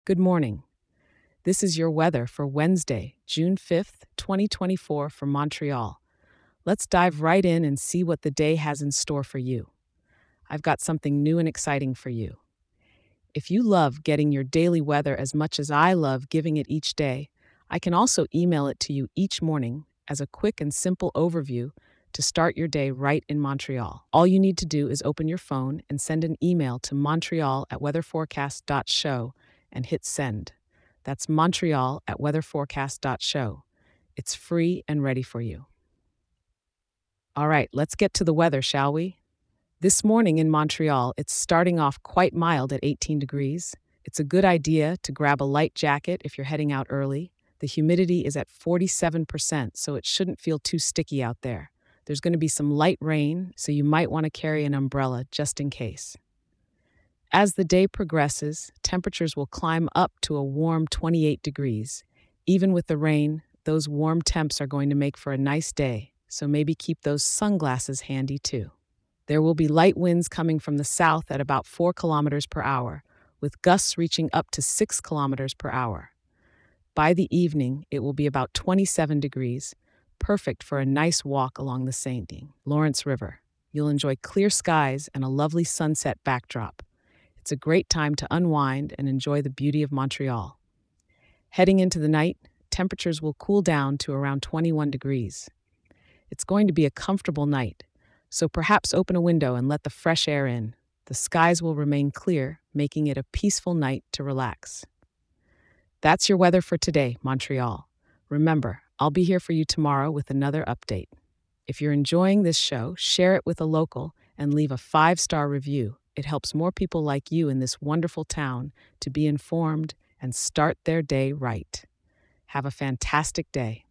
Good morning. This is your weather for Wednesday, June 5th, 2024 from Montreal. Let's dive right in and see what the day has in store for you. I've got something new and exciting for you. If you love getting your daily weather as much as I love giving it each day, I can also email it to you each morning as a quick and simple overview to start your day right in Montreal. All you need to do is open your phone and send an email to montreal@weatherforecast.show and hit send. That's montreal@weatherforecast.show. It's free and ready for you. All right, let's get to the weather, shall we? This morning in Montreal, it's starting off quite mild at 18 degrees. It's a good idea to grab a light jacket if you're heading out early. The humidity is at 47%, so it shouldn't feel too sticky out there. There's going to be some light rain, so you might want to carry an umbrella just in case. As the day progresses, temperatures will climb up to a warm 28 degrees. Even with the rain, those warm temps are going to make for a nice day, so maybe keep those sunglasses handy too. There will be light winds coming from the south at about 4 kilometers per hour, with gusts reaching up to 6 kilometers per hour. By the evening, it will be about 27 degrees, perfect for a nice walk along the St. Lawrence River. You'll enjoy clear skies and a lovely sunset backdrop. It's a great time to unwind and enjoy the beauty of Montreal. Heading into the night, temperatures will cool down to around 21 degrees. It's going to be a comfortable night, so perhaps open a window and let the fresh air in. The skies will remain clear, making it a peaceful night to relax. That's your weather for today, Montreal. Remember, I'll be here for you tomorrow with another update. If you're enjoying this show, share it with a local and leave a 5-star review. It helps more people like you in this wonderful town to be informed and start their day right. Have a fantastic day.